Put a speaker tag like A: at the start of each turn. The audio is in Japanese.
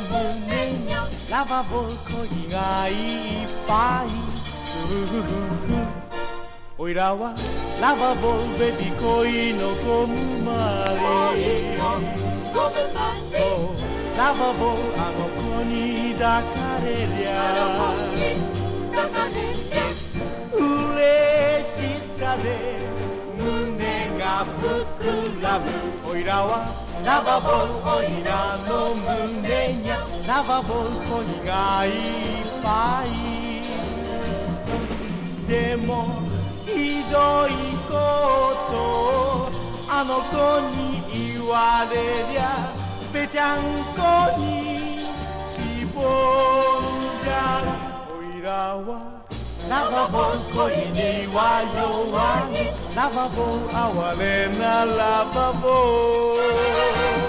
A: 胸にラバボ恋がいっぱいおいらはラバボベビー恋のゴムまりラバボあの子に抱かれりゃ嬉しさで胸が膨らむおいらはラバボおいらの胸にゃラバボ恋がいっぱいでもひどいことあの子に言われりゃぺちゃんこに絞るじゃおいらはラバボ恋には弱いラバボ哀れなラバボ